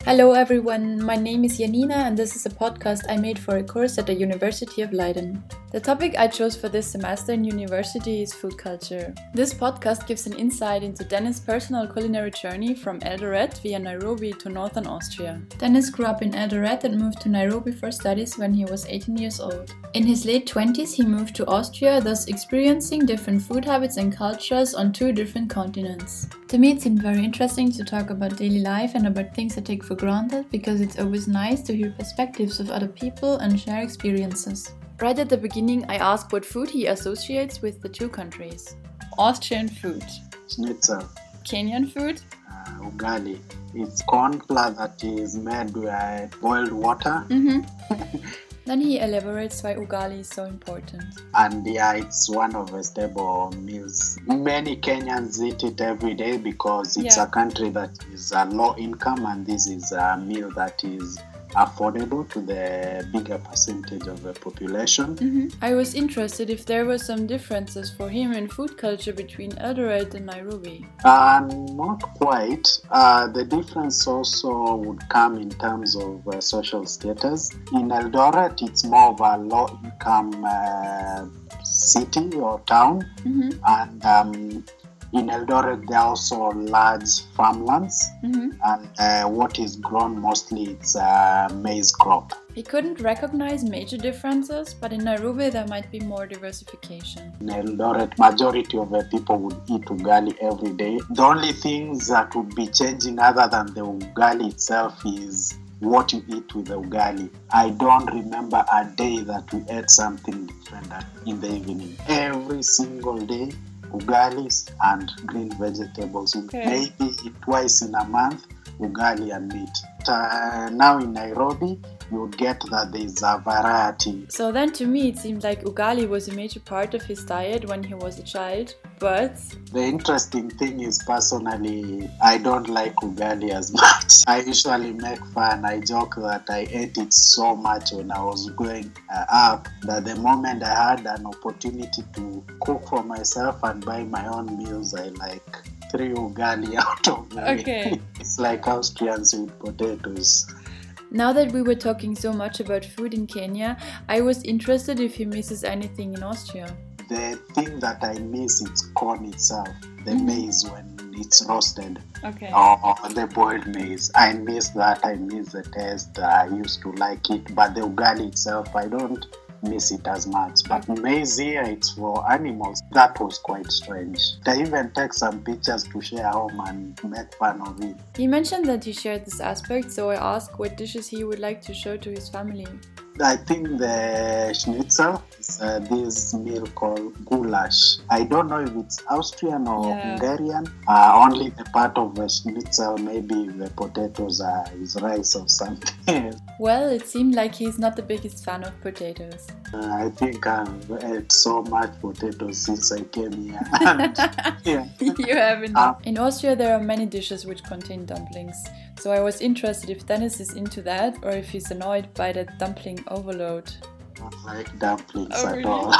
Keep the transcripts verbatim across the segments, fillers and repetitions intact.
Hello everyone, my name is Janina and this is a podcast I made for a course at the University of Leiden. The topic I chose for this semester in university is food culture. This podcast gives an insight into Dennis' personal culinary journey from Eldoret via Nairobi to northern Austria. Dennis grew up in Eldoret and moved to Nairobi for studies when he was eighteen years old. In his late twenties he moved to Austria, thus experiencing different food habits and cultures on two different continents. To me it seemed very interesting to talk about daily life and about things I take for granted because it's always nice to hear perspectives of other people and share experiences. Right at the beginning I asked what food he associates with the two countries. Austrian food. Schnitzel. Kenyan food. Uh, ugali. It's corn flour that is made with boiled water. Mm-hmm. Then he elaborates why ugali is so important. And yeah, it's one of the staple meals. Many Kenyans eat it every day because it's yeah. a country that is a low income, and this is a meal that is affordable to the bigger percentage of the population. Mm-hmm. I was interested if there were some differences for him in food culture between Eldoret and Nairobi. Uh, not quite. Uh, the difference also would come in terms of uh, social status. In Eldoret, it's more of a low-income uh, city or town, mm-hmm. and um, in Eldoret, there are also large farmlands, mm-hmm. and uh, what is grown mostly it's uh, maize crop. He couldn't recognize major differences, but in Nairobi there might be more diversification. In Eldoret, majority of the people would eat ugali every day. The only things that would be changing other than the ugali itself is what you eat with the ugali. I don't remember a day that we ate something different in the evening. Every single day, ugalis and green vegetables. Okay. Maybe twice in a month, ugali and meat. Uh, now in Nairobi, you get that there is a variety. So then to me it seemed like ugali was a major part of his diet when he was a child, but... The interesting thing is personally, I don't like ugali as much. I usually make fun, I joke that I ate it so much when I was growing uh, up that the moment I had an opportunity to cook for myself and buy my own meals, I like three ugali out of me. Okay. It's like Austrians with potatoes. Now that we were talking so much about food in Kenya, I was interested if he misses anything in Austria. The thing that I miss is corn itself, the mm-hmm. maize when it's roasted, okay. or, or the boiled maize. I miss that, I miss the taste, I used to like it, but the ugali itself, I don't miss it as much. But maize here, it's for animals. That was quite strange. I even take some pictures to share home and make fun of it. He mentioned that he shared this aspect, so I asked what dishes he would like to show to his family. I think the schnitzel is uh, this meal called goulash. I don't know if it's Austrian or yeah. Hungarian. Uh, only the part of the schnitzel, maybe the potatoes are is rice or something. Well, it seemed like he's not the biggest fan of potatoes. Uh, I think I've ate so much potatoes since I came here. And, yeah. You haven't. Uh, In Austria, there are many dishes which contain dumplings. So I was interested if Dennis is into that or if he's annoyed by that dumpling overload. I don't like dumplings oh, at really? all.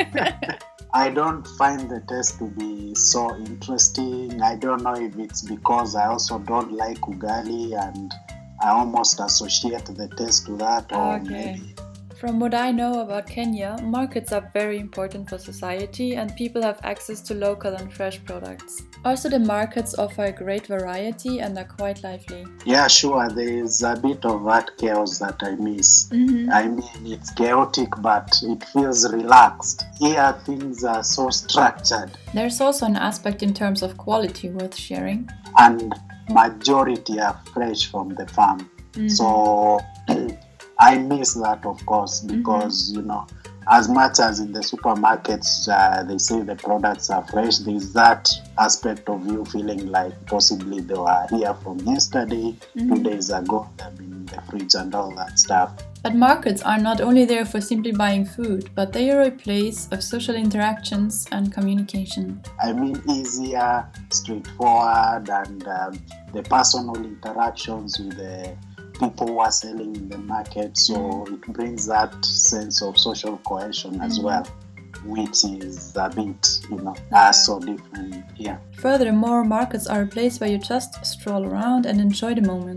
I don't find the taste to be so interesting. I don't know if it's because I also don't like ugali and I almost associate the taste to that, or okay. maybe. From what I know about Kenya, markets are very important for society and people have access to local and fresh products. Also, the markets offer a great variety and are quite lively. Yeah, sure, there is a bit of that chaos that I miss. Mm-hmm. I mean, it's chaotic, but it feels relaxed. Here, things are so structured. There's also an aspect in terms of quality worth sharing. And majority are fresh from the farm. Mm-hmm. So I miss that, of course, because, mm-hmm. you know, as much as in the supermarkets, uh, they say the products are fresh, there's that aspect of you feeling like possibly they were here from yesterday, mm-hmm. two days ago, they've been in the fridge and all that stuff. But markets are not only there for simply buying food, but they are a place of social interactions and communication. I mean, easier, straightforward, and um, the personal interactions with the people who are selling in the market, so it brings that sense of social cohesion as mm-hmm. well, which is a bit, you know, uh, so different here. Furthermore, markets are a place where you just stroll around and enjoy the moment.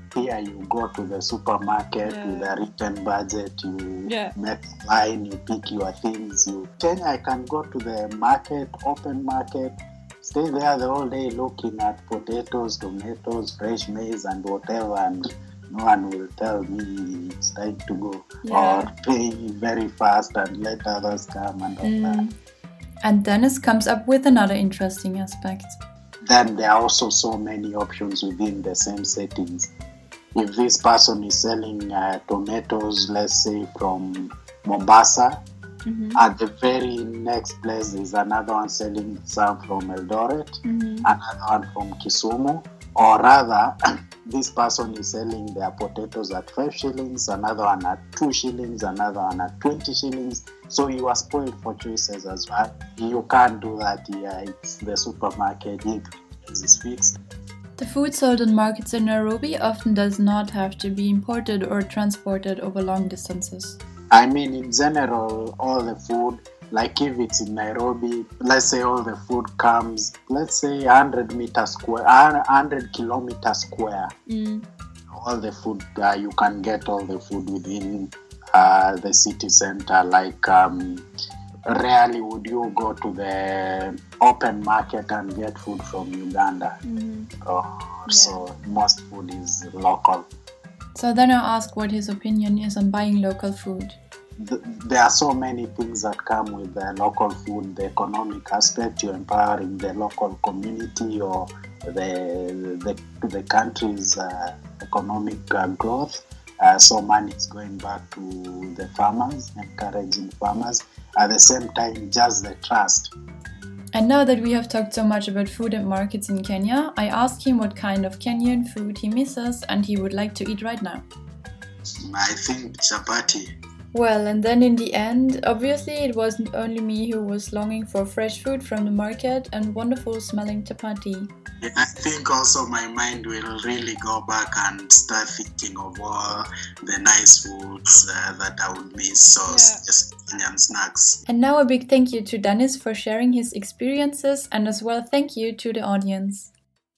Here you go to the supermarket Yeah. with a written budget, you Yeah. make a line, you pick your things. You Kenya, I can go to the market, open market, stay there the whole day looking at potatoes, tomatoes, fresh maize and whatever, and no one will tell me it's time to go. Yeah. Or pay very fast and let others come and all that. Mm. And Dennis comes up with another interesting aspect. Then there are also so many options within the same settings. If this person is selling uh, tomatoes, let's say from Mombasa, Mm-hmm. at the very next place is another one selling some from Eldoret, Mm-hmm. another one from Kisumu, or rather, this person is selling their potatoes at five shillings, another one at two shillings, another one at twenty shillings. So you are spoiled for choices as well. You can't do that here. It's the supermarket. It is fixed. The food sold in markets in Nairobi often does not have to be imported or transported over long distances. I mean, in general, all the food, like if it's in Nairobi, let's say all the food comes, let's say one hundred meters square, one hundred kilometers square. Mm. All the food, uh, you can get all the food within uh, the city center. Like, um, rarely would you go to the open market and get food from Uganda. Mm-hmm. Or, Yeah. So most food is local. So then I ask what his opinion is on buying local food. Th- There are so many things that come with the local food, the economic aspect, you're empowering the local community or the the, the country's uh, economic uh, growth. Uh, so money is going back to the farmers, encouraging farmers. At the same time, just the trust. And now that we have talked so much about food and markets in Kenya, I asked him what kind of Kenyan food he misses and he would like to eat right now. I think chapati. Well, and then in the end, obviously it wasn't only me who was longing for fresh food from the market and wonderful smelling chapati. Yeah, I think also my mind will really go back and start thinking of all the nice foods uh, that I would miss. So Yeah. just Kenyan snacks. And now a big thank you to Dennis for sharing his experiences and as well thank you to the audience.